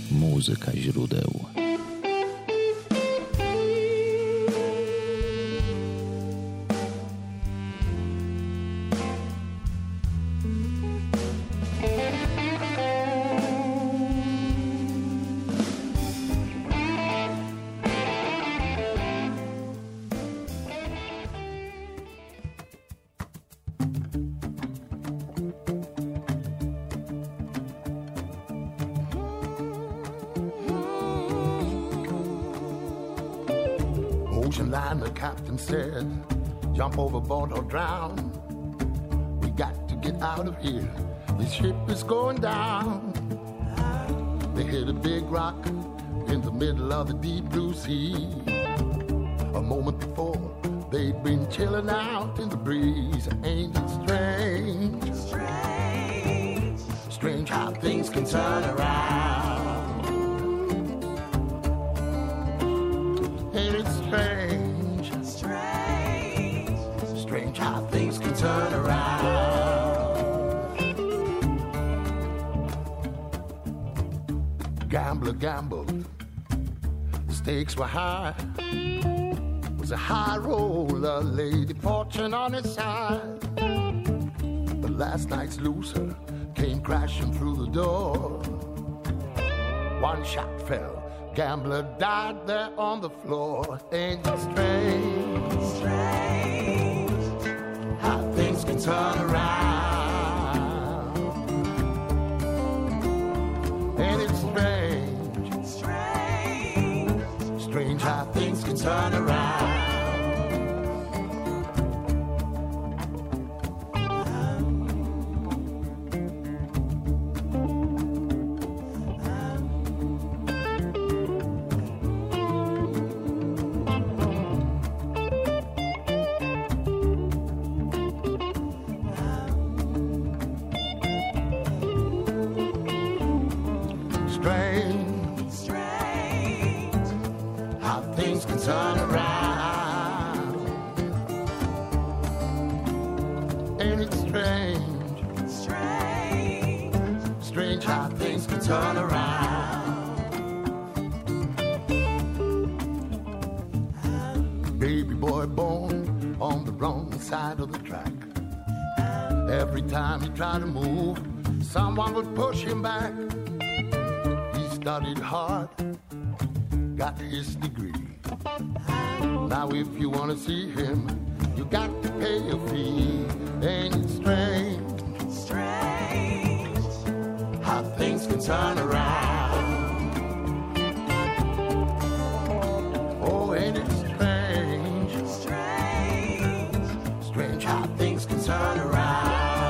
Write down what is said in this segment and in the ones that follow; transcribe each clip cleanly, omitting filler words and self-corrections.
Muzyka źródeł. Ocean liner captain said, jump overboard or drown. We got to get out of here. This ship is going down. They hit a big rock in the middle of the deep blue sea. A moment before, they'd been chilling out in the breeze. Ain't it strange? Strange. Strange how things can turn around. Ain't it strange? Strange. Strange how things can turn around. Gambler gambled, the stakes were high. Was a high roller, lady fortune on his side. But last night's loser came crashing through the door. One shot fell, gambler died there on the floor. Ain't it strange? Strange how things can turn around. Ain't it strange? Strange. Strange how things can turn around. Turn around. Ain't it strange? Strange. Strange how things can turn around. Baby boy born on the wrong side of the track. Every time he tried to move, someone would push him back. He studied hard, got his degree. Now if you want to see him, you got to pay a fee. Ain't it strange? Strange how things can turn around. Oh, ain't it strange? Strange. Strange how things can turn around.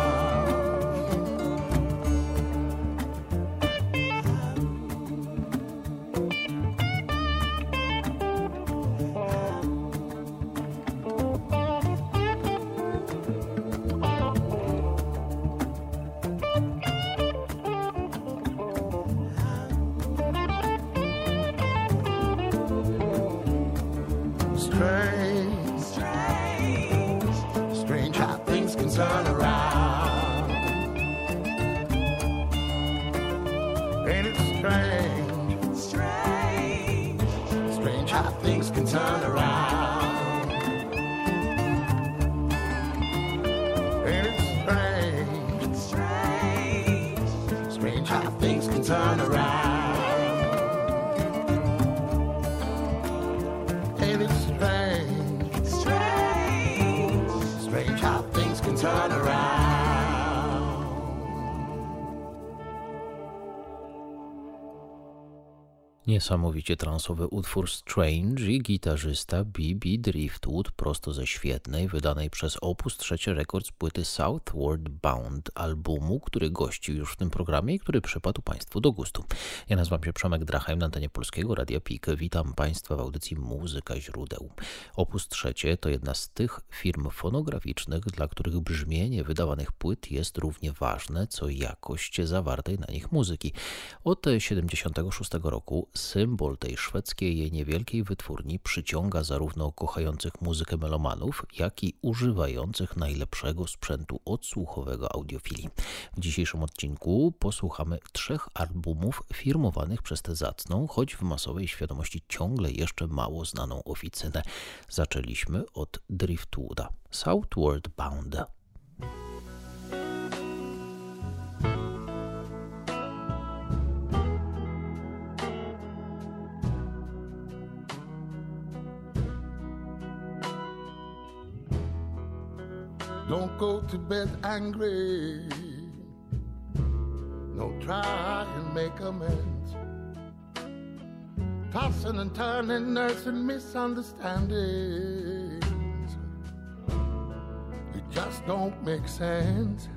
Turn around. Ain't it strange? Strange. Strange how things can turn around. Ain't it strange? Strange. Strange how things can turn around. Ain't it strange? Strange. Strange how things can turn around. Niesamowicie transowy utwór Strange i gitarzysta B.B. Driftwood prosto ze świetnej, wydanej przez Opus 3 Records płyty Southward Bound, albumu, który gościł już w tym programie i który przypadł Państwu do gustu. Ja nazywam się Przemek Drachheim, na antenie Polskiego Radia PIK. Witam Państwa w audycji Muzyka źródeł. Opus 3 to jedna z tych firm fonograficznych, dla których brzmienie wydawanych płyt jest równie ważne, co jakość zawartej na nich muzyki. Od 1976 roku symbol tej szwedzkiej niewielkiej wytwórni przyciąga zarówno kochających muzykę melomanów, jak i używających najlepszego sprzętu odsłuchowego audiofilii. W dzisiejszym odcinku posłuchamy 3 albumów firmowanych przez tę zacną, choć w masowej świadomości ciągle jeszcze mało znaną oficynę. Zaczęliśmy od Driftwooda, Southward Bound. Don't go to bed angry. No, try and make amends. Tossing and turning, nursing misunderstandings. It just don't make sense.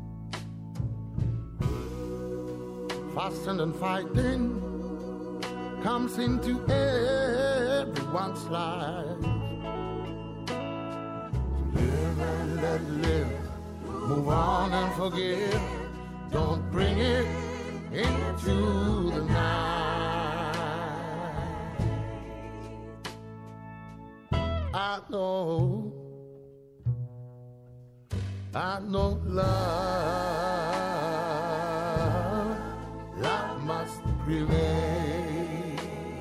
Fussing and fighting comes into everyone's life. Live and let live, move on and forgive. Don't bring it into the night. I know love must prevail.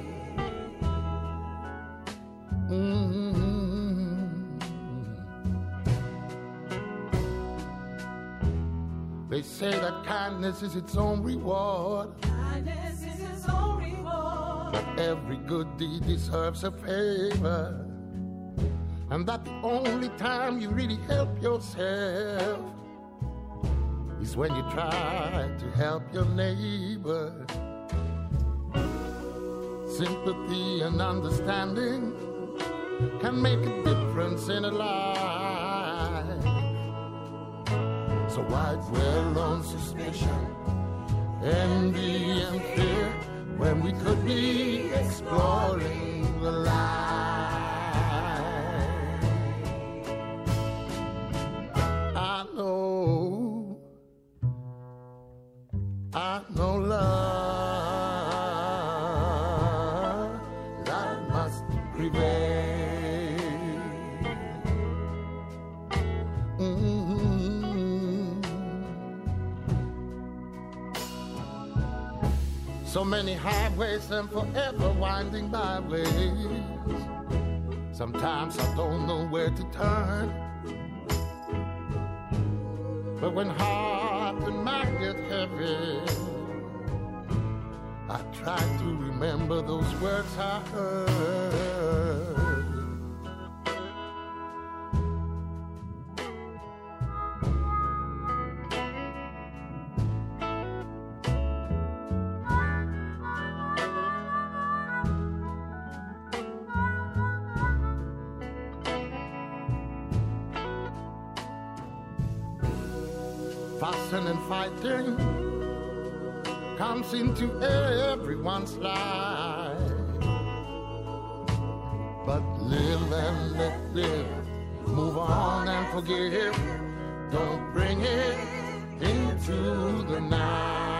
They say that kindness is its own reward. Kindness is its own reward. But every good deed deserves a favor. And that the only time you really help yourself is when you try to help your neighbor. Sympathy and understanding can make a difference in a life. So why dwell on suspicion, envy and fear when we could be exploring the light? I know love must prevail. So many highways and forever winding byways. Sometimes I don't know where to turn. But when heart and mind get heavy, I try to remember those words I heard. Fussing and fighting comes into everyone's life. But live and let live, move on and forgive. Don't bring it into the night.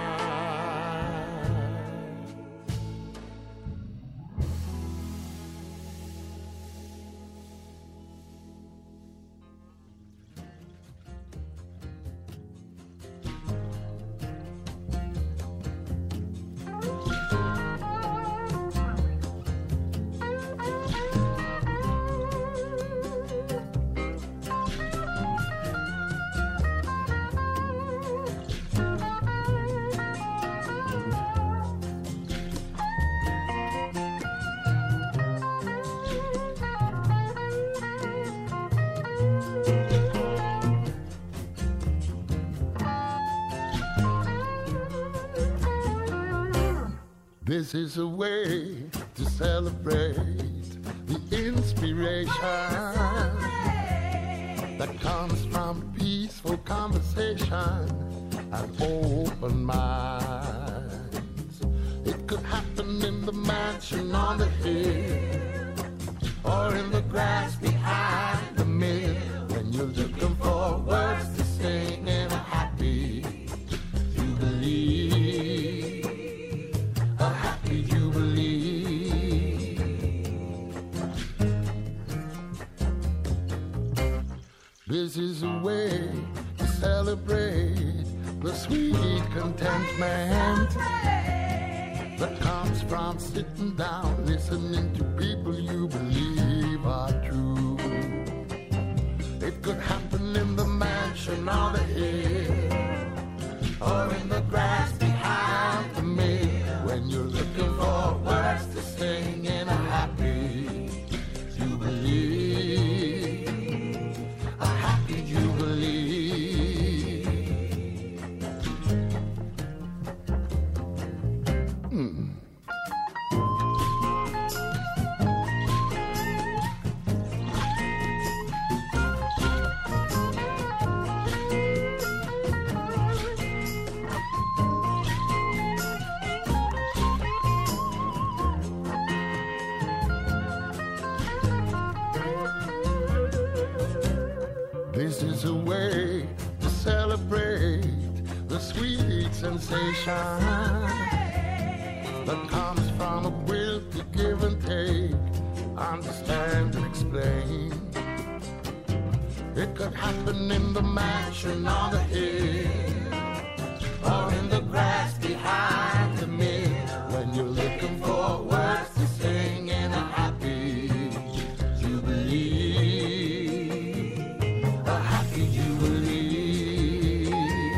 This is a way to celebrate the inspiration that comes from peaceful conversation and open minds. It could happen in the mansion on the hill or in the grass behind the mill when you're looking for words to sing in a happy jubilee. A happy jubilee. This is a way to celebrate the sweet contentment that comes from sitting down, listening to people you believe are true. It could happen in the mansion on the hill, or in the grass behind the mill, when you're looking for words to sing in a happy jubilee, a happy jubilee. This is a way to celebrate the sweet sensation that comes from a will to give and take, understand and explain. It could happen in the mansion on the hill, or in the grass behind the mill, when you're looking for words to sing in a happy jubilee, a happy jubilee.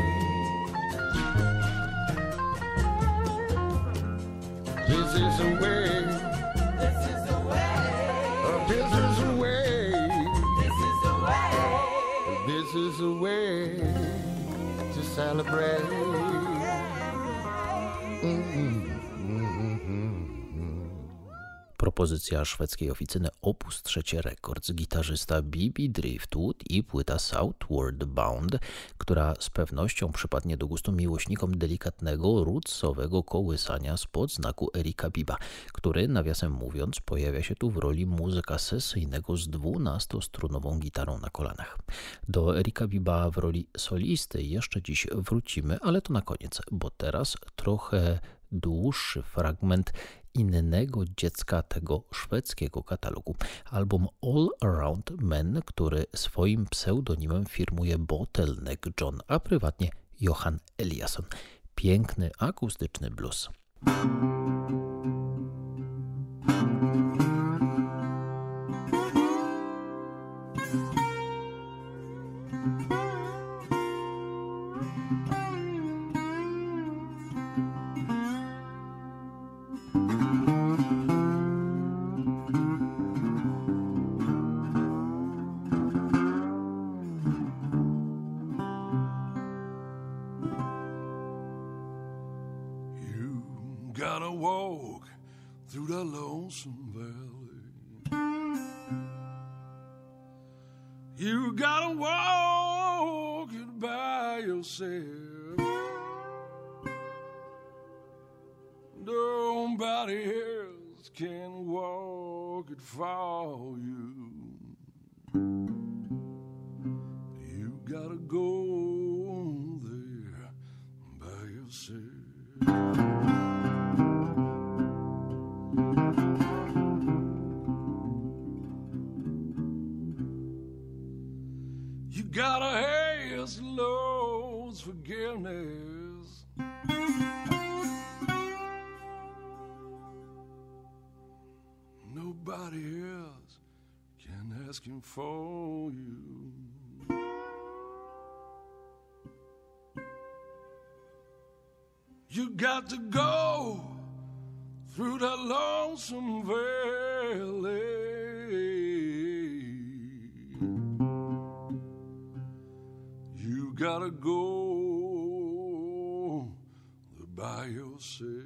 This is a way, This is the way. this is a way, This is the way. this is a way to celebrate. Propozycja szwedzkiej oficyny Opus 3 Records, gitarzysta B.B. Driftwood i płyta Southward Bound, która z pewnością przypadnie do gustu miłośnikom delikatnego, rootsowego kołysania spod znaku Erika Biba, który, nawiasem mówiąc, pojawia się tu w roli muzyka sesyjnego z 12-strunową gitarą na kolanach. Do Erika Biba w roli solisty jeszcze dziś wrócimy, ale to na koniec, bo teraz trochę dłuższy fragment innego dziecka tego szwedzkiego katalogu. Album All Around Men, który swoim pseudonimem firmuje Bottleneck John, a prywatnie Johan Eliasson. Piękny, akustyczny blues. Gotta walk through the lonesome valley. You gotta walk it by yourself. Nobody else can walk it for you. You gotta go there by yourself. You gotta ask the Lord's forgiveness. Nobody else can ask him for you. You got to go through the lonesome valley. You gotta go by yourself.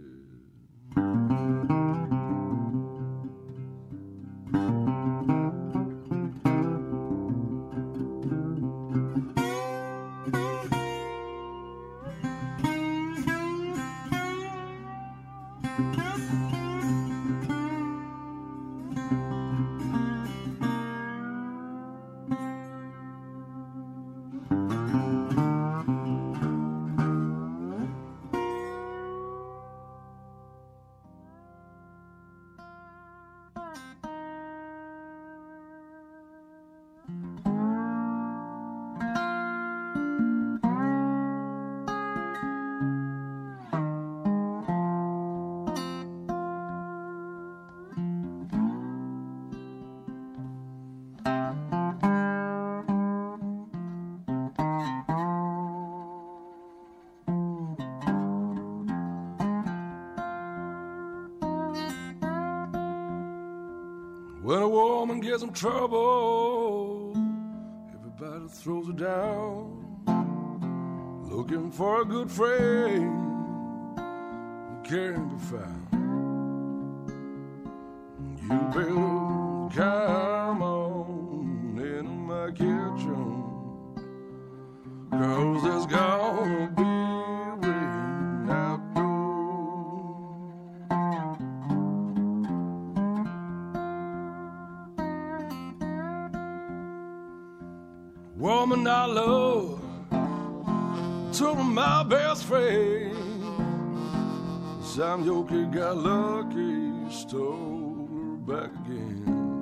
get some trouble, everybody throws it down. Looking for a good friend who can't be found. You better come on into my kitchen, 'cause there's gonna be rain outdoors. Woman I love took my best friend. Some your kid got lucky, stole her back again.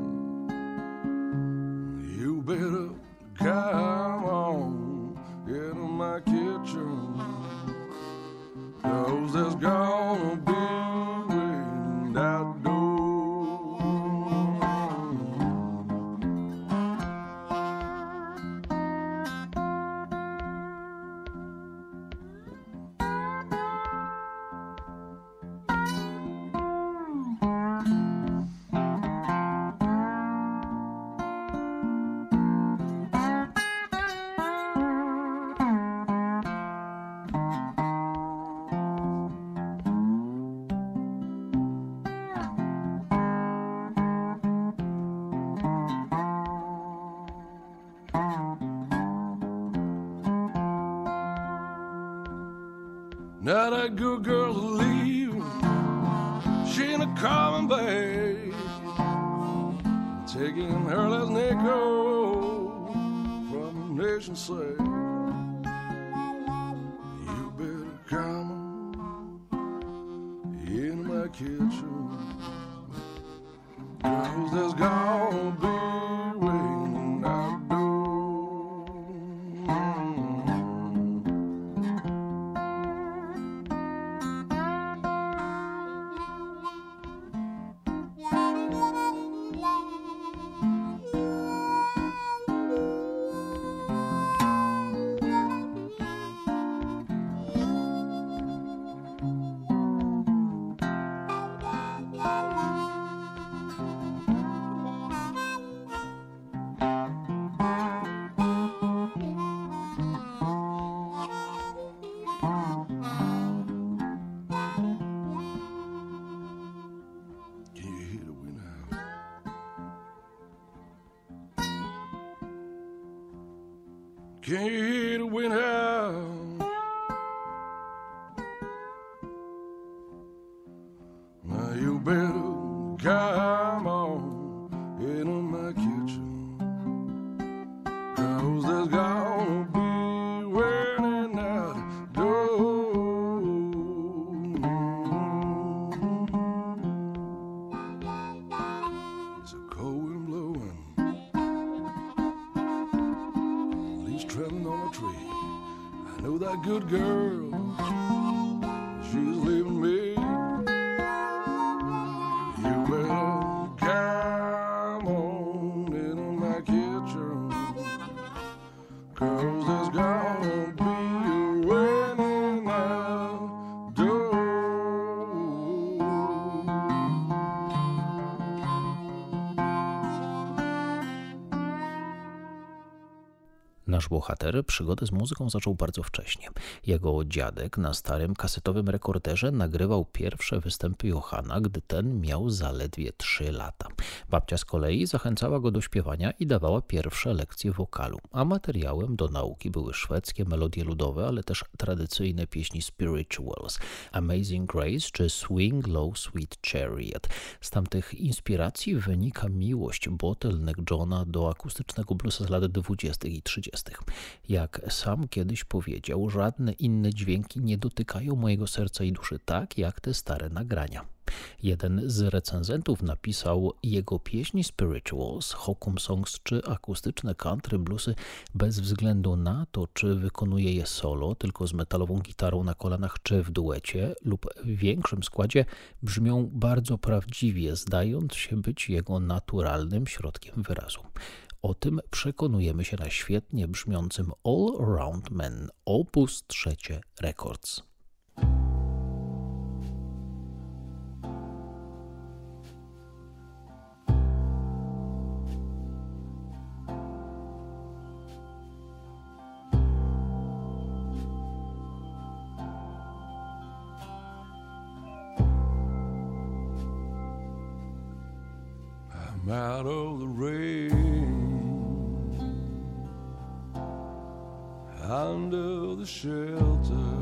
You better come on into my kitchen, 'cause there's gonna be rain outdoors. Now that good girl's leaving, she ain't a coming back. Taking her last nickel from the nation's sake. You better come in my kitchen, 'cause there's gonna be rain outdoors. Can you hear the wind howl? Now you better come on into my kitchen, 'cause there's gonna be raining outdoors. It's a cold wind blowing, treading on a tree. I know that good girl, she's leaving me. You better come on into my kitchen, 'cause there's gonna be raining outdoors. Nasz bohater przygodę z muzyką zaczął bardzo wcześnie. Jego dziadek na starym kasetowym rekorderze nagrywał pierwsze występy Johanna, gdy ten miał zaledwie 3 lata. Babcia z kolei zachęcała go do śpiewania i dawała pierwsze lekcje wokalu, a materiałem do nauki były szwedzkie melodie ludowe, ale też tradycyjne pieśni spirituals, Amazing Grace czy Swing Low Sweet Chariot. Z tamtych inspiracji wynika miłość Bottleneck Johna do akustycznego bluesa z lat 20. i 30. Jak sam kiedyś powiedział, żadne inne dźwięki nie dotykają mojego serca i duszy tak, jak te stare nagrania. Jeden z recenzentów napisał: jego pieśni spirituals, hokum songs czy akustyczne country bluesy, bez względu na to, czy wykonuje je solo, tylko z metalową gitarą na kolanach, czy w duecie lub w większym składzie, brzmią bardzo prawdziwie, zdając się być jego naturalnym środkiem wyrazu. O tym przekonujemy się na świetnie brzmiącym All Around Men, opus 3 Records. I'm out of the rain, under the shelter.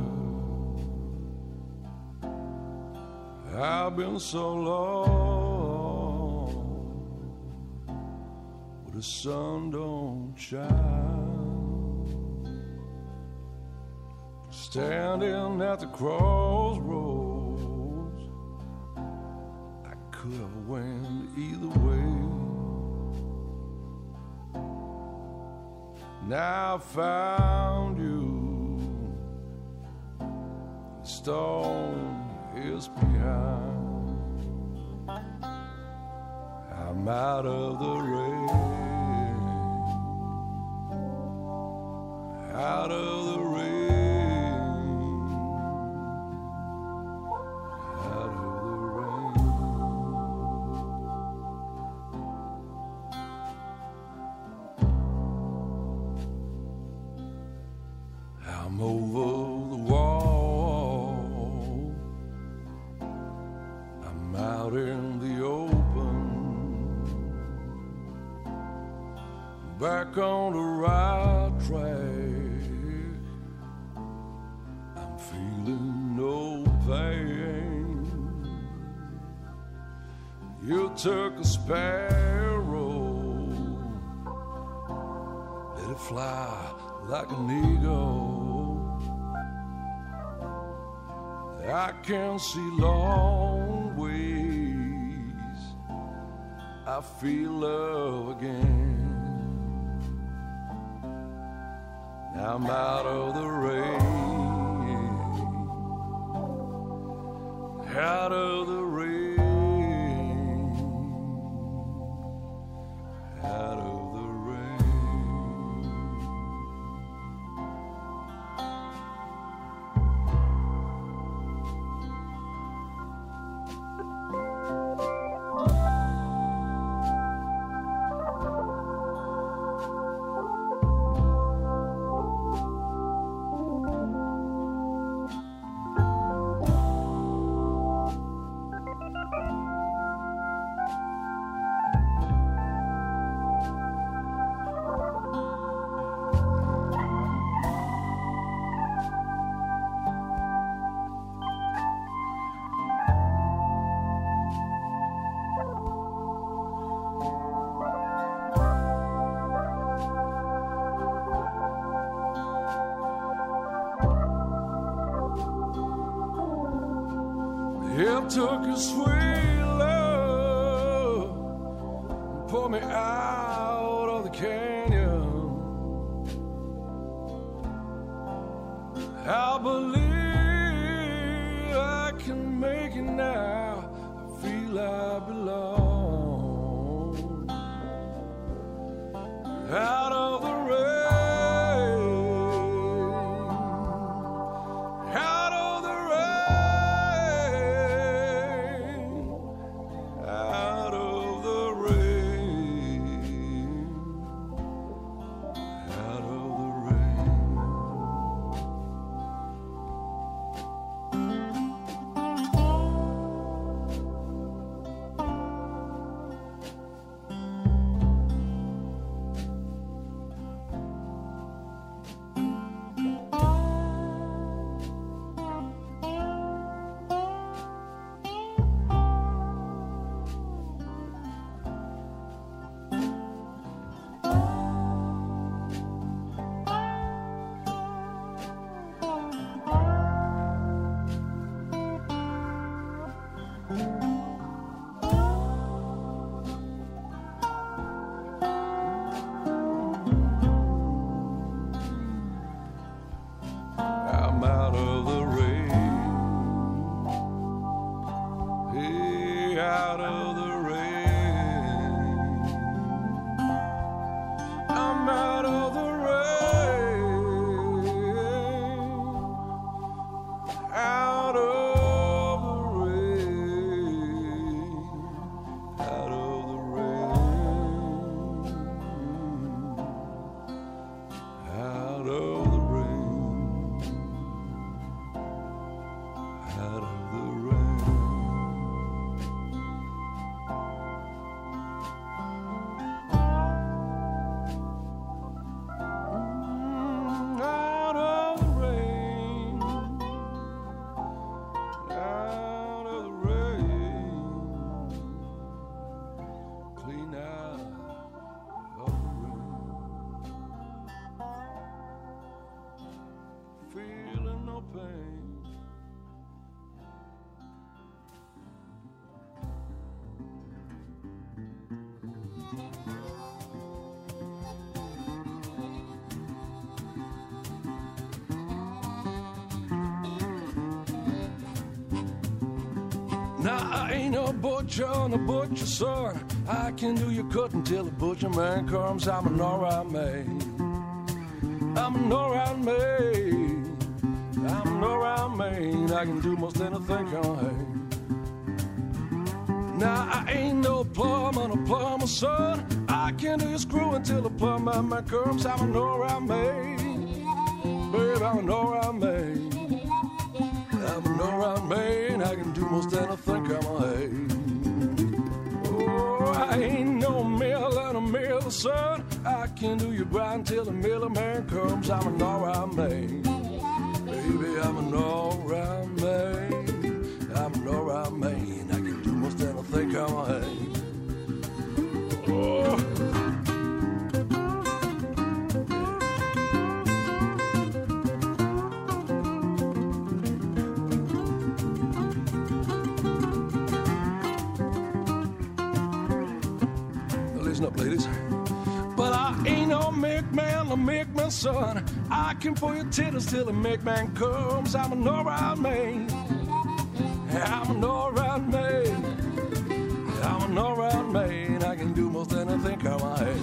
I've been so long, but the sun don't shine. Standing at the crossroads, I could have went either way. Now I found you, the storm is behind. I'm out of the rain, out of the rain. I'm over the wall, I'm out in the open, back on the right track. I'm feeling no pain. You took a sparrow, let it fly like an eagle. I can see long ways, I feel love again. I'm out of the rain, out of the rain, out of the rain. It took a sweet love and pulled me out of the canyon. I believe I can make it now. I feel I belong. Out of the rain, out of the rain, out of the rain, out of the rain. feeling no pain. Now I ain't a butcher and a butcher's son. I can do your cut until the butcher man comes. I'm an alright man. I'm an alright man. I'm an alright man. I can do most anything I hate. Now I ain't no plumber and a plumber's son. I can do your screw until the plumber man comes. I'm an alright man. Babe, I'm an alright man. I'm an alright man, I can do most anything I'm a. Oh, I ain't no mill and a mill, son. I can do your grind till the miller man comes. I'm an alright man. Baby, I'm an alright man. I'm an alright man, I can do most anything I'm a. Oh. Up, ladies. But I ain't no milkman, a milkman's son. I can pull your titties till the milkman comes. I'm an alright man. I'm an alright man. I'm an alright man. I can do most anything I'm a.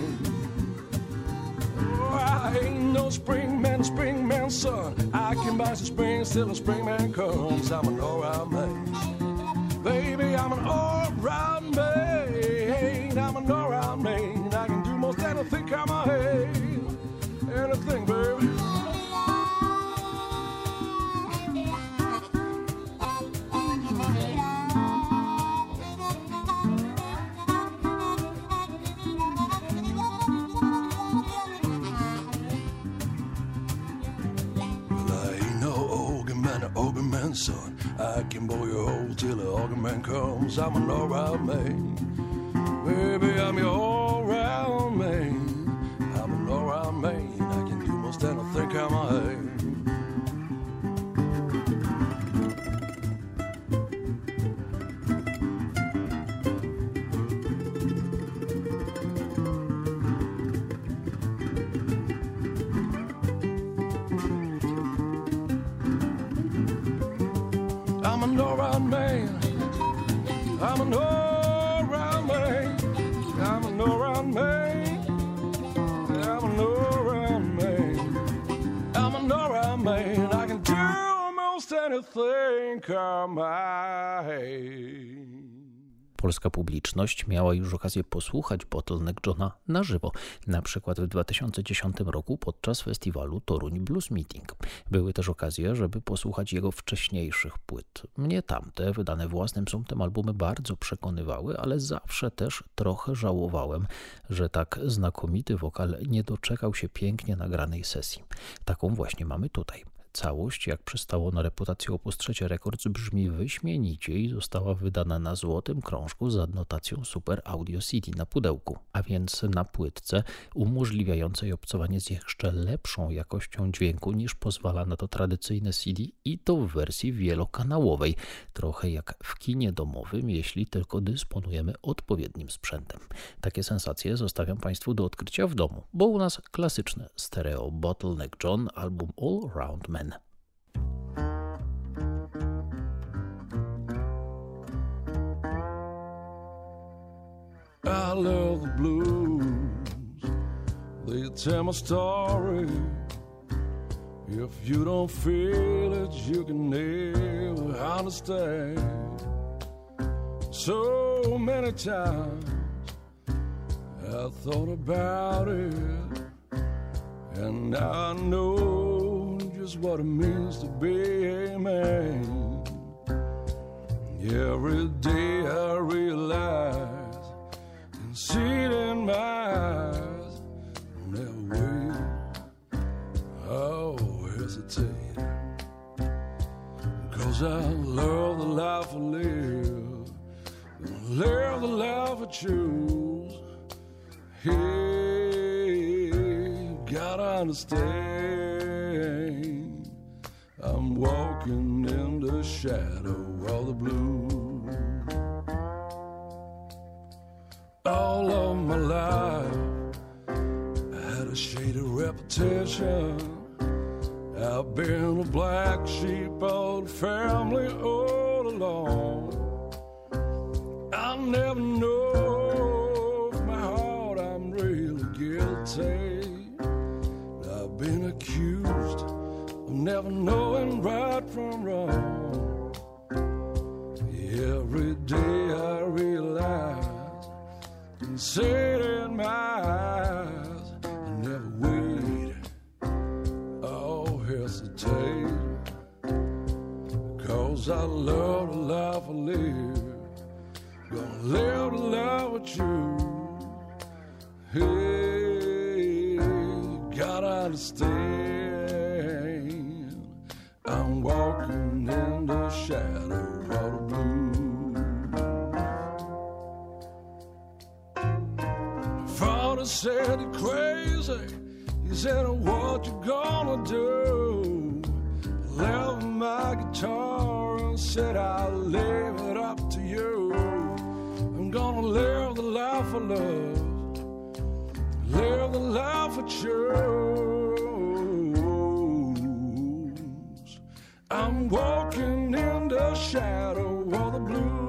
Oh, I ain't no springman's son. I can buy some springs till the springman comes. I'm an alright man. Baby, I'm an alright man. I'm an alright man. I can do most anything I'm a hey. Anything, baby. Well, I ain't no organ man, son. I can blow your hole till the organ man comes. I'm an alright man. Baby, I'm your all-round man. I'm an all-round man. I can do most anything I'm a. I'm an all-round man. I'm an all-round man. I'm an all-round man. I'm an all-round man. I'm an all-round man. I can do almost anything I'm a. Polska publiczność miała już okazję posłuchać Bottleneck Johna na żywo, na przykład w 2010 roku podczas festiwalu Toruń Blues Meeting. Były też okazje, żeby posłuchać jego wcześniejszych płyt. Mnie tamte, wydane własnym sumptem albumy bardzo przekonywały, ale zawsze też trochę żałowałem, że tak znakomity wokal nie doczekał się pięknie nagranej sesji. Taką właśnie mamy tutaj. Całość, jak przystało na reputację Opus 3 Records, brzmi wyśmienicie i została wydana na złotym krążku z adnotacją Super Audio CD na pudełku, a więc na płytce umożliwiającej obcowanie z jeszcze lepszą jakością dźwięku niż pozwala na to tradycyjne CD i to w wersji wielokanałowej, trochę jak w kinie domowym, jeśli tylko dysponujemy odpowiednim sprzętem. Takie sensacje zostawiam Państwu do odkrycia w domu, bo u nas klasyczne stereo Bottleneck John, album All Round Man. I love the blues. They tell my story. If you don't feel it, you can never understand. So many times I thought about it, and now I know just what it means to be a man. Every day I realize and see it in my eyes. Never wait, oh hesitate, 'cause I love the life I live, live the life I choose. Hey, gotta understand, shadow of the blue. All of my life I had a shady reputation. I've been a black sheep of the family all along. I never know if my heart I'm really guilty. I've been accused of never knowing right from wrong. Every day I realize and see it in my eyes. I never wait or hesitate, 'cause I love the life I live. Gonna live the life with you. Hey, you gotta understand, I'm walking in the shadow of the blue. Father said you're crazy. He said, what you gonna do? Left my guitar and said, I'll leave it up to you. I'm gonna live the life I love, live the life I choose. I'm walking in the shadow of the blue.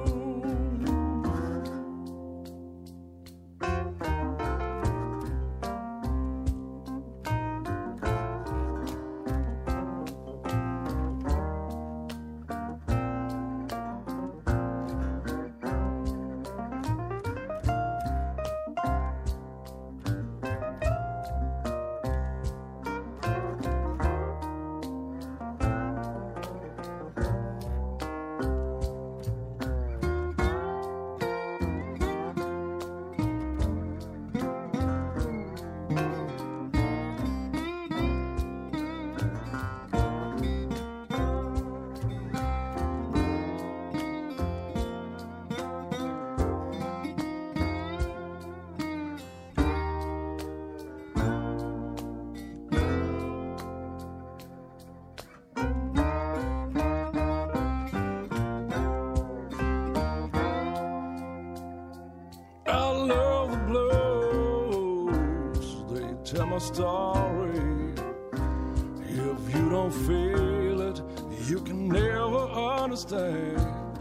Tell my story. If you don't feel it, you can never understand.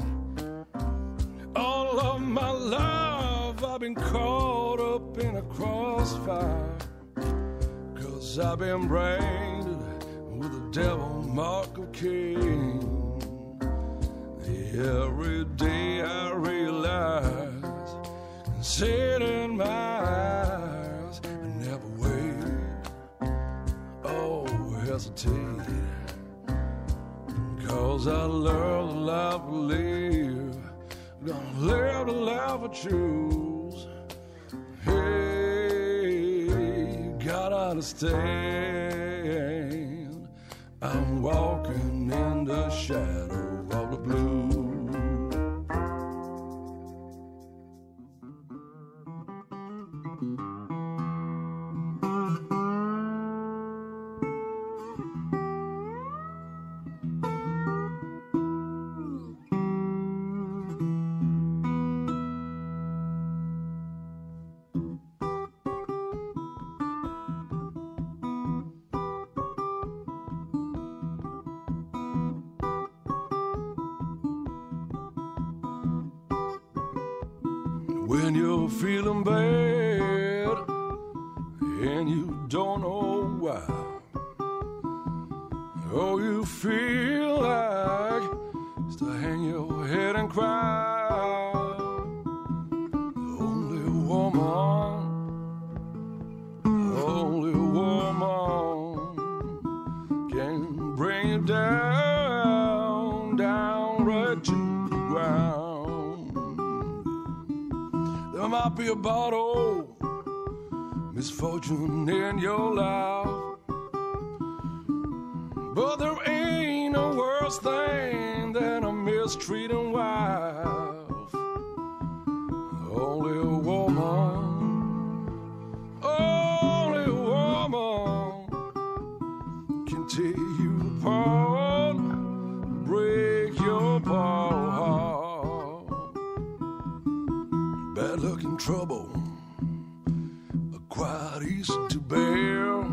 All of my life I've been caught up in a crossfire, 'cause I've been branded with the devil mark of Cain. Every day I realize and see it in my eyes. Never wait, oh hesitate, 'cause I love the life I live. I'm gonna live the life I choose. Hey, you gotta understand, I'm walking in the shadow of the blue. When you're feeling bad and you don't know why, oh, you feel like just to hang your head and cry. Only woman can bring you down, down right to the ground. There might be a bottle misfortune in your life, but there ain't no worse thing than a mistreating wife. Only a woman can tear you apart, break your bear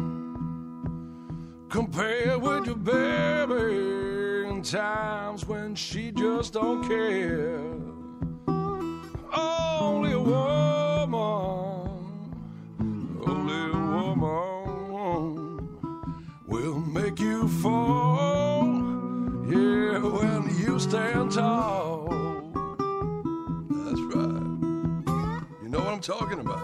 compared with your baby in times when she just don't care. Only a woman will make you fall, yeah, when you stand tall. That's right. You know what I'm talking about.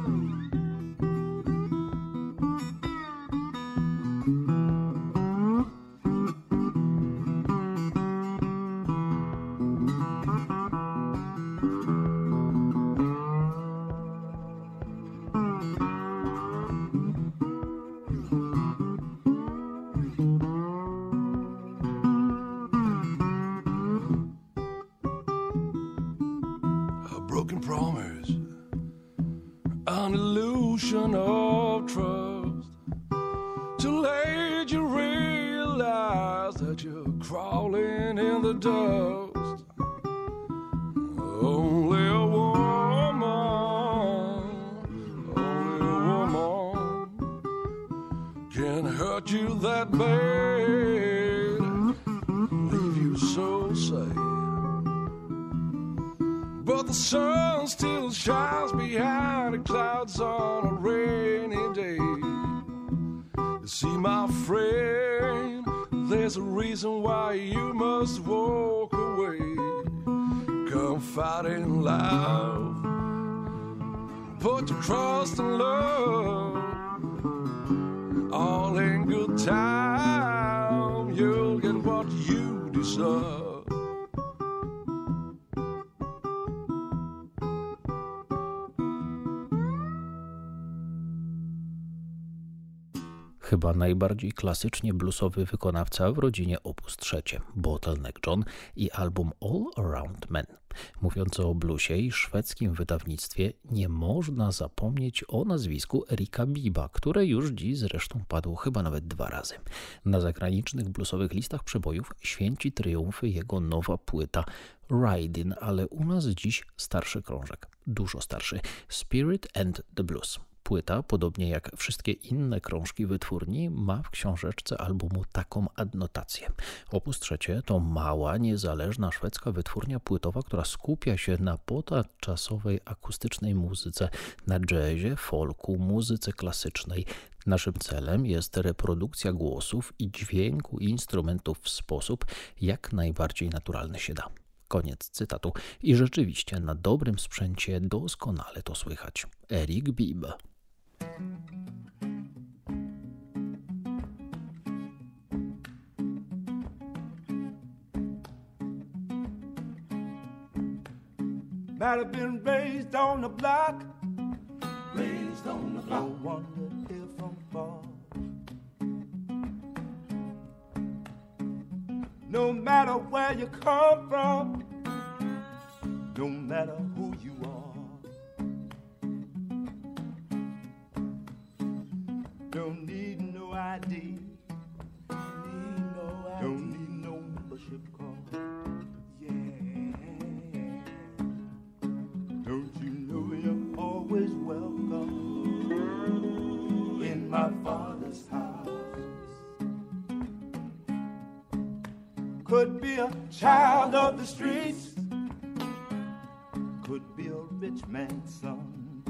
Broken promise, an illusion of trust. Too late you realize that you're crawling in the dust. Only a woman can hurt you that bad, leave you so sad. But the sun still shines behind the clouds on a rainy day. You see, my friend, there's a reason why you must walk away. Confiding love, put your trust in love. All in good time, you'll get what you deserve. Chyba najbardziej klasycznie bluesowy wykonawca w rodzinie Opus 3, Bottleneck John i album All Around Men. Mówiąc o bluesie i szwedzkim wydawnictwie, nie można zapomnieć o nazwisku Erika Biba, które już dziś zresztą padło chyba nawet 2 razy. Na zagranicznych bluesowych listach przebojów święci triumfy jego nowa płyta Ridin', ale u nas dziś starszy krążek, dużo starszy, Spirit and the Blues. Płyta, podobnie jak wszystkie inne krążki wytwórni, ma w książeczce albumu taką adnotację. Opus 3 to mała, niezależna szwedzka wytwórnia płytowa, która skupia się na ponadczasowej akustycznej muzyce, na jazzie, folku, muzyce klasycznej. Naszym celem jest reprodukcja głosów i dźwięku instrumentów w sposób jak najbardziej naturalny się da. Koniec cytatu. I rzeczywiście na dobrym sprzęcie doskonale to słychać. Erik Bibb. Might have been raised on the block, Raised on the block. no wonder here from far. No matter where you come from, no matter who you are, don't need no ID, don't need no membership card. Yeah, don't you know you're always welcome in my Father's house? Could be a child of the streets, could be a rich man's son.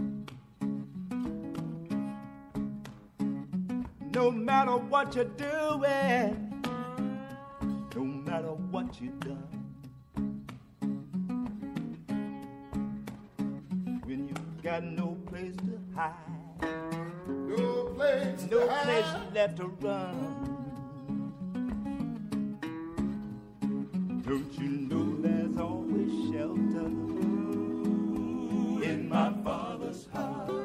No matter what you're doing, no matter what you've done, when you got no place to hide, No place no to place hide. left to run, don't you know there's always shelter in my Father's house?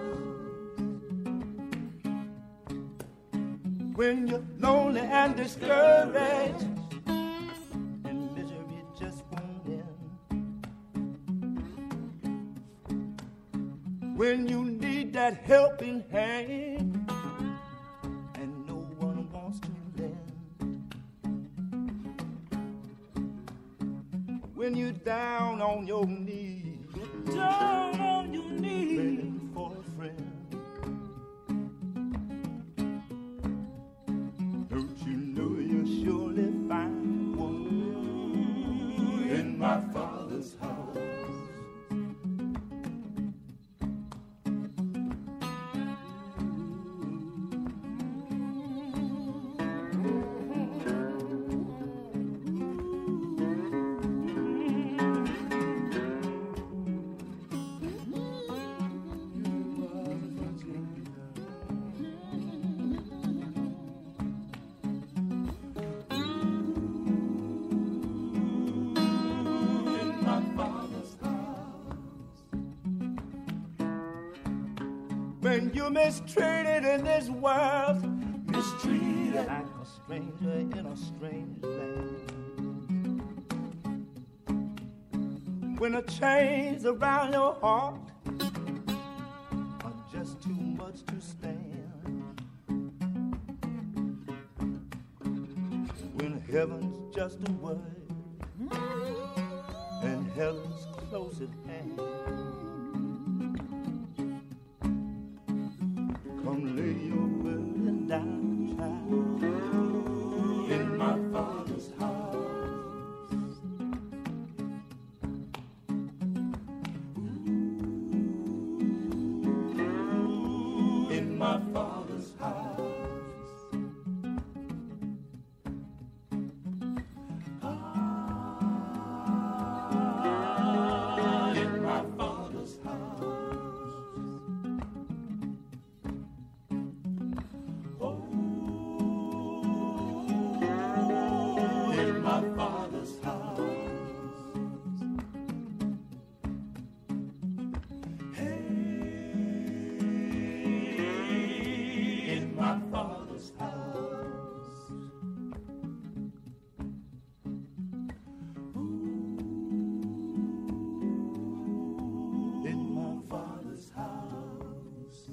When you're lonely and discouraged and misery just won't end, when you need that helping hand and no one wants to lend, when you're down on your knees, begging for a friend, you're mistreated in this world, Mistreated. like a stranger in a strange land. When the chains around your heart are just too much to stand, when heaven's just a word and hell's close at hand, come lay your burden down, child, In my Father's house. In my Father's house. In my Father's house. In my Father's house. In my Father's house. in my Father's house.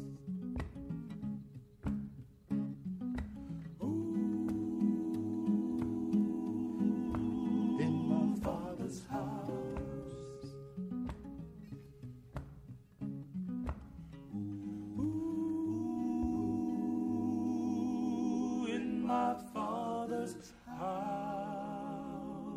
in my Father's house. Ooh, in my Father's house.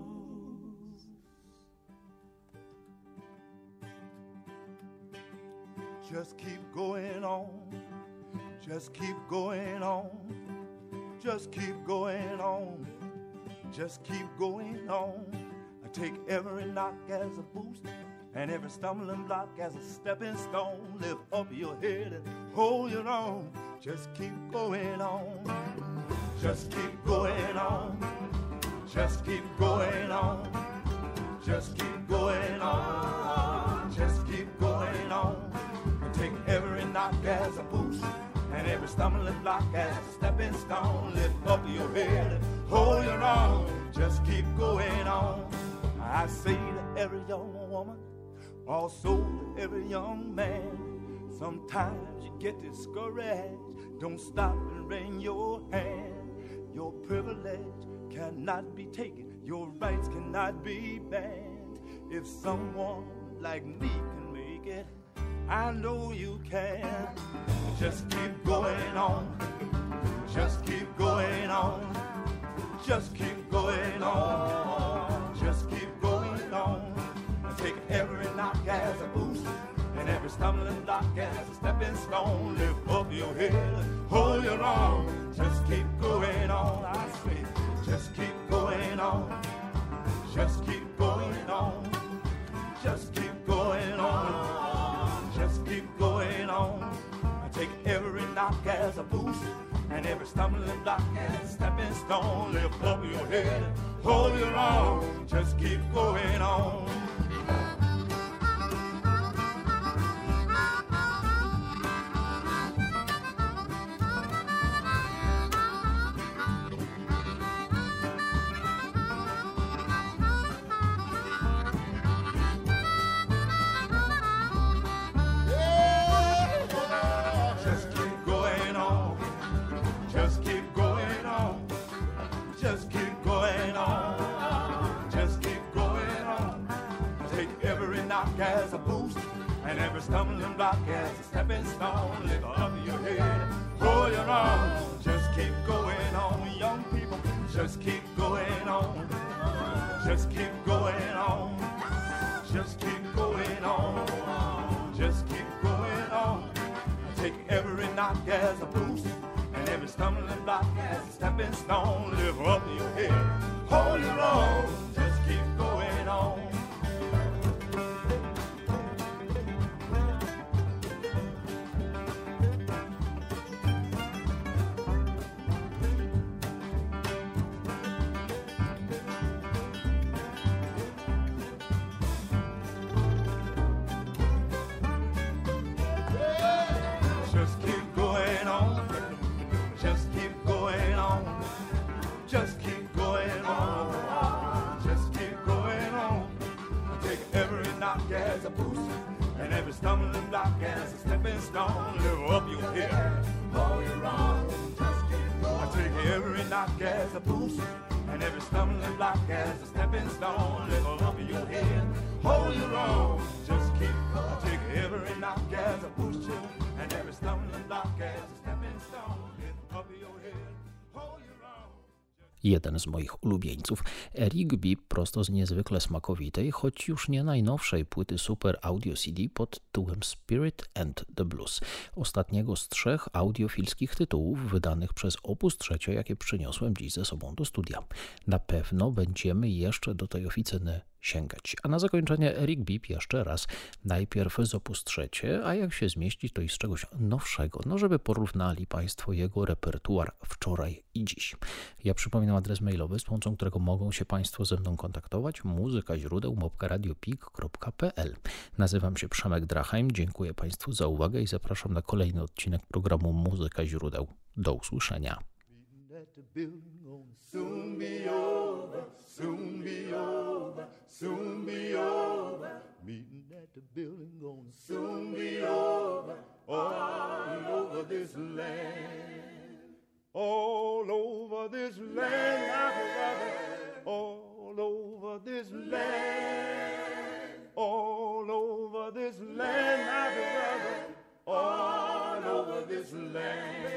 Just keep going on. Just keep going on. Just keep going on. Just keep going on. I take every knock as a boost and every stumbling block as a stepping stone. Lift up your head and hold your own. Just keep going on. Just keep going on. Just keep going on. Just keep going on. Just keep going on. I take every knock as a boost and every stumbling block as a stepping stone. Lift up your head and hold your own. Just keep going on. I say to every young woman, also to every young man, sometimes you get discouraged. Don't stop and wring your hand. Your privilege cannot be taken. Your rights cannot be banned. If someone like me can make it, I know you can. Just keep going on. Just keep going on. Just keep going on. Just keep going on. Take every knock as a boost and every stumbling block as a stepping stone. Lift up your head, hold your own. Just keep going on. I say, just keep going on. Just keep going on. Just keep going on. Just keep going on. I take every knock as a boost and every stumbling block as a stepping stone. Lift up your head, hold your own. Just keep going on. Just keep going on. Just keep going on. Just keep going on. Just keep going on. Take every knock as a boost and every stumbling block as a stepping stone. Lift up your head, hold your arm. Just keep going on, young people. Just keep going on. Just keep going on. Just keep going on. Just keep going on. Take every knock as a boost and every stumbling block as a stepping stone. Lift up your head, hold your own. Just keep going on. Just keep Just keep going on. Just keep going on. Take every knock as a boost, and every stumbling block as a stepping stone. Live up your head, all year round. Just keep going. I take every knock as a boost, and every stumbling block as a stepping stone. Live up your head, hold your own. Just keep going. I take every knock as a boost, and every stumbling block as a stepping stone. Live up your head, hold your own. Jeden z moich ulubieńców, Eric B. prosto z niezwykle smakowitej, choć już nie najnowszej płyty Super Audio CD pod tytułem Spirit and the Blues, ostatniego z 3 audiofilskich tytułów wydanych przez Opus 3, jakie przyniosłem dziś ze sobą do studia. Na pewno będziemy jeszcze do tej oficyny sięgać. A na zakończenie Eric B. jeszcze raz, najpierw z Opus 3, a jak się zmieści, to i z czegoś nowszego, no żeby porównali Państwo jego repertuar wczoraj i dziś. Ja przypominam adres mailowy, z pomocą którego mogą się Państwo ze mną kontaktować, muzykaźródeł@radiopik.pl. Nazywam się Przemek Drachheim, dziękuję Państwu za uwagę i zapraszam na kolejny odcinek programu Muzyka Źródeł. Do usłyszenia. Soon be over, soon be over, soon be over. Meeting at the building gonna soon be over, all over this land. All over this land, all over this land. All over this land, all over this land.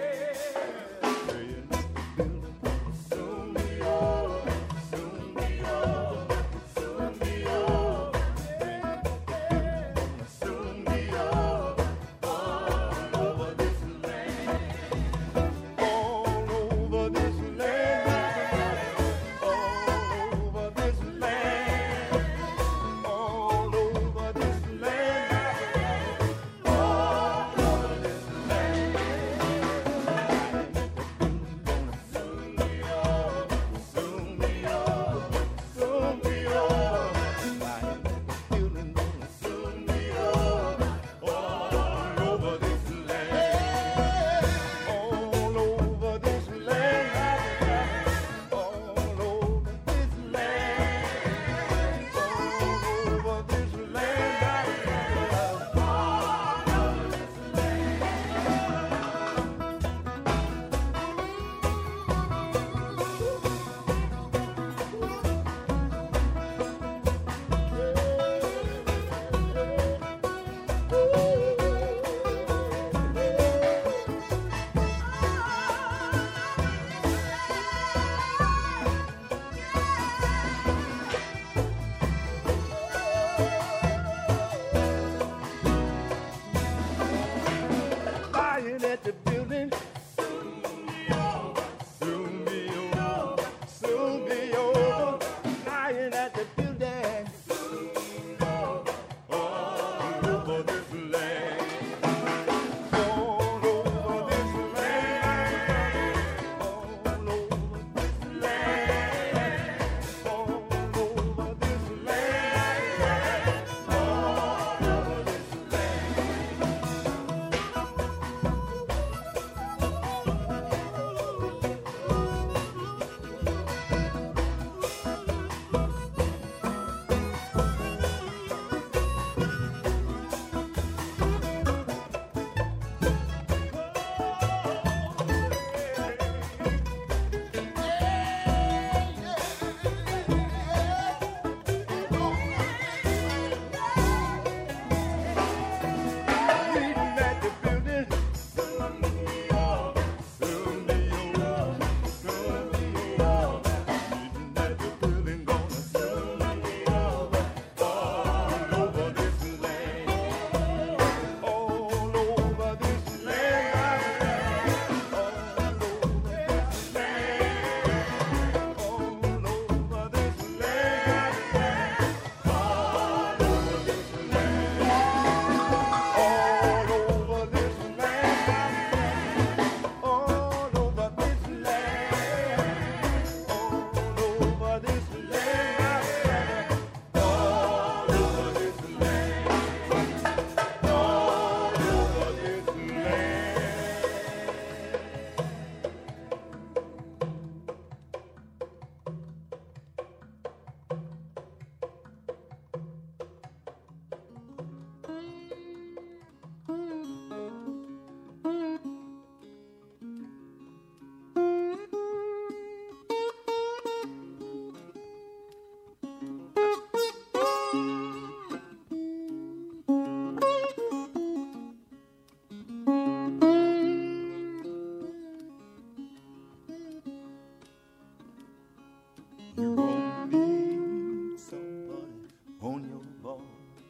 You gon' need somebody on your ball.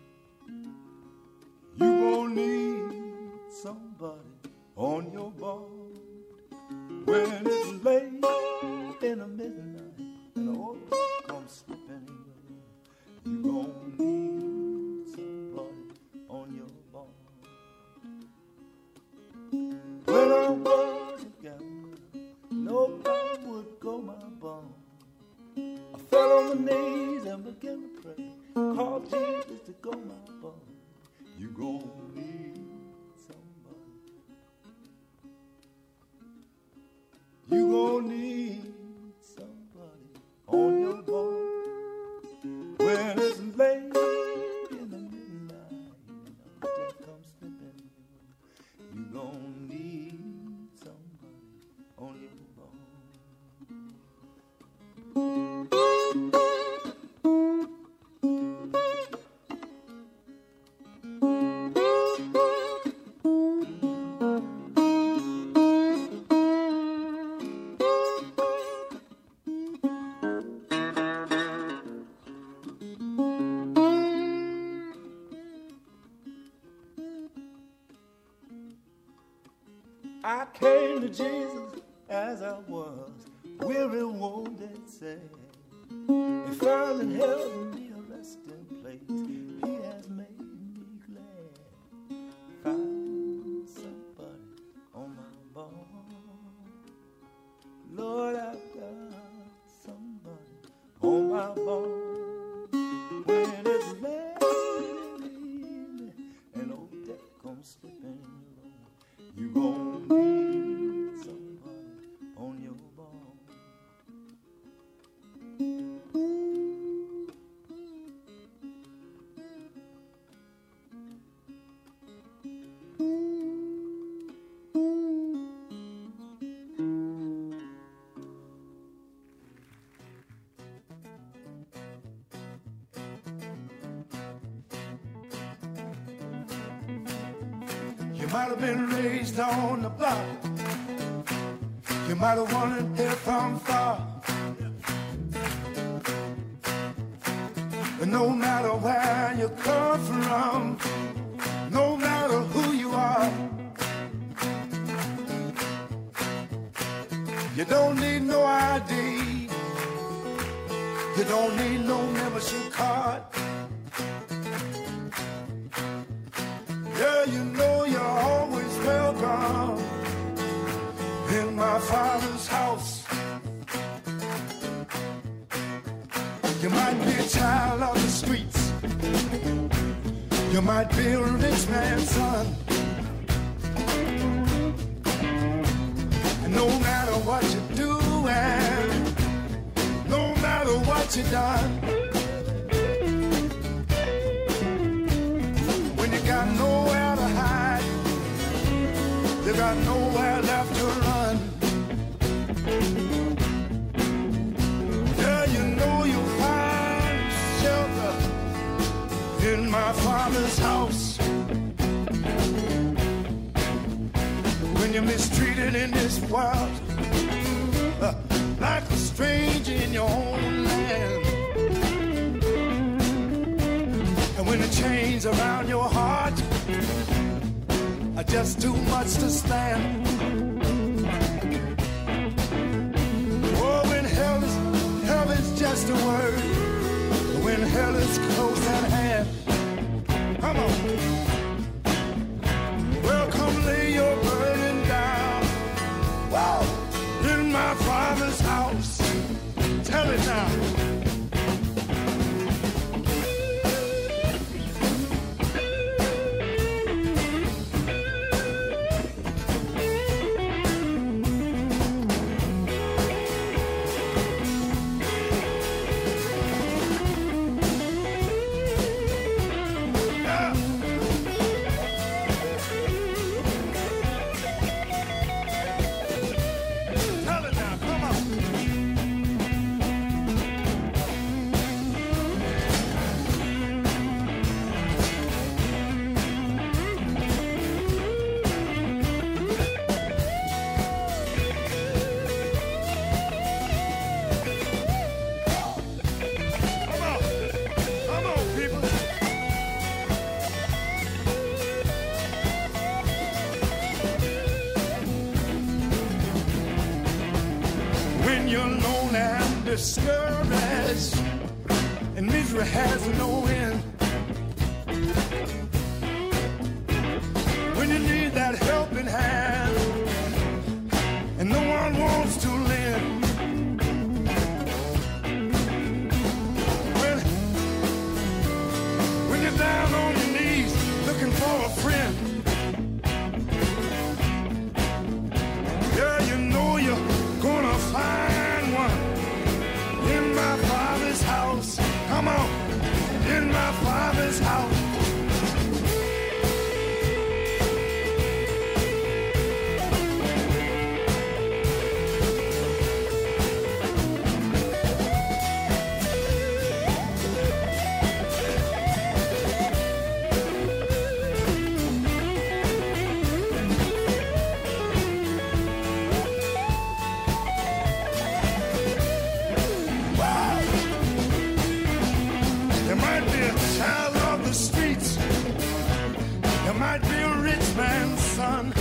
You gon' need somebody on your ball. When it's late in the midnight and the oil comes slipping in your room, you gon' need somebody on your ball. When I was a gambler, nobody would go my bone. I fell on my knees and began to pray, called Jesus to go my bone. You gon' need somebody. You gon' need somebody on your bone. When it's late in the midnight and death comes slipping, you gon' need somebody on your bone. I came to Jesus as I was, weary, wounded, sad. He found and held me a resting place. He has made me glad. Found somebody on my bone. Lord, I've got somebody on my bone. When it's late in the evening and old death comes slipping along, you gon' need somebody on your bone. You might have been raised on the block. You might have wanted help from far. But no matter where you come from, no matter who you are, you don't need no ID. You don't need no membership card. Yeah, you know you're always welcome in my Father's house. You might be a child of the streets. You might be a rich man's son. And no matter what you do and no matter what you done, when you got nowhere to hide, you got nowhere left to run. Yeah, you know you'll find shelter in my Father's house. When you're mistreated in this world, like a stranger in your own land, and when the chains around your heart are just too much to stand. Oh, when hell is just a word, when hell is close at hand. Come on. Well, come lay your burden down. Wow. In my Father's house. Tell it now. discouraged and misery has no end. When you need that helping hand and no one wants to lend. When you're down on your knees looking for a friend. Yeah, you know you're gonna find one in my Father's house. Come on, in my Father's house. Might be a rich man's son.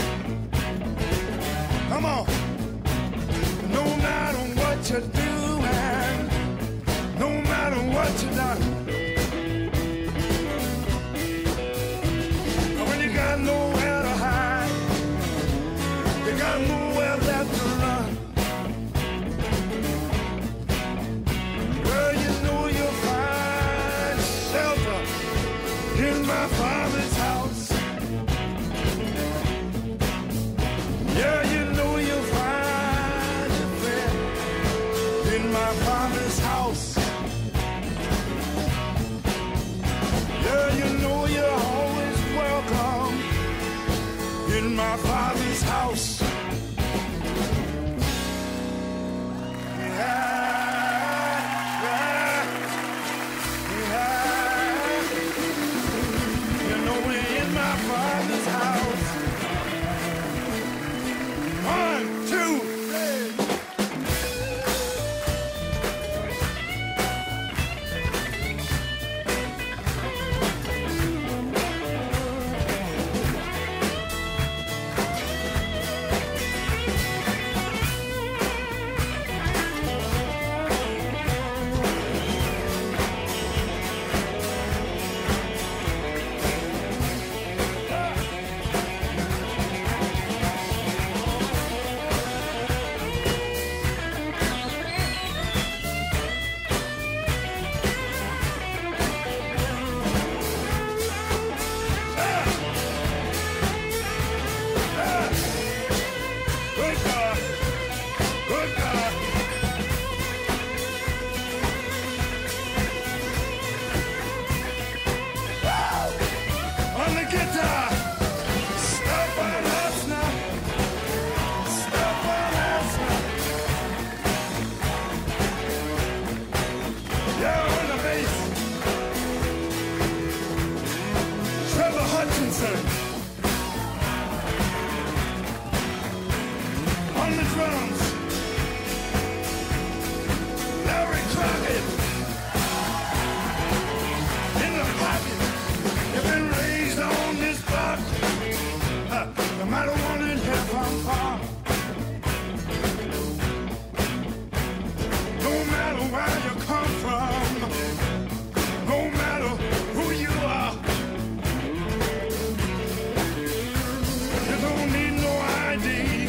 Come on. No matter what you're doing, no matter what you done, when you got nowhere to hide, you got nowhere left to run. Well, you know you'll find shelter in my Father's house. Yeah, you know you'll find a friend in my Father's house. Yeah, you know you're always welcome in my Father's house. You know we're in my Father's house. 1, 2, 3. On the drums, Larry Crockett. In the pocket, you've been raised on this block. No matter what in here from far. No matter where you come from, no matter who you are. You don't need no ID.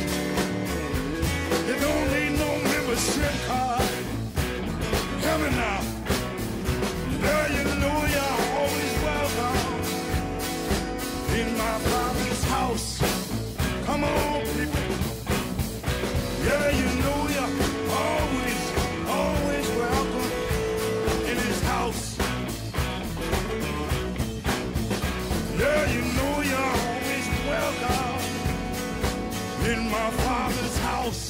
You don't need no membership card. Come in now. Girl, you know you're always welcome in my Father's house. Come on, people. Yeah, you know you're always, always welcome in his house. Yeah, you know you're always welcome in my Father's house.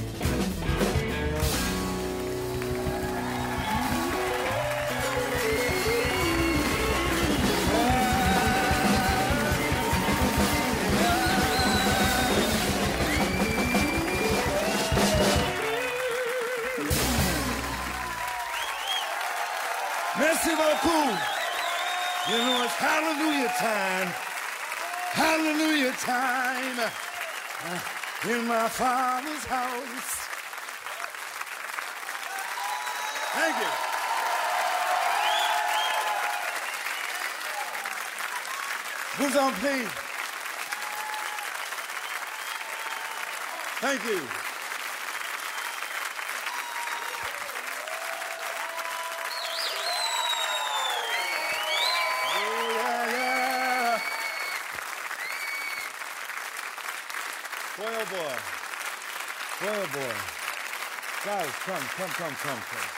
Merci beaucoup. You know it's hallelujah time. Hallelujah time. In my Father's house. Thank you. Who's on, please? Thank you. Oh, yeah. Boy, oh, boy. Boy, oh, boy. Guys, come.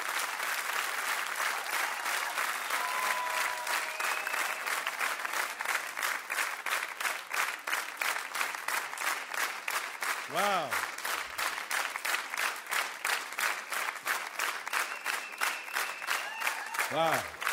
Wow. Wow.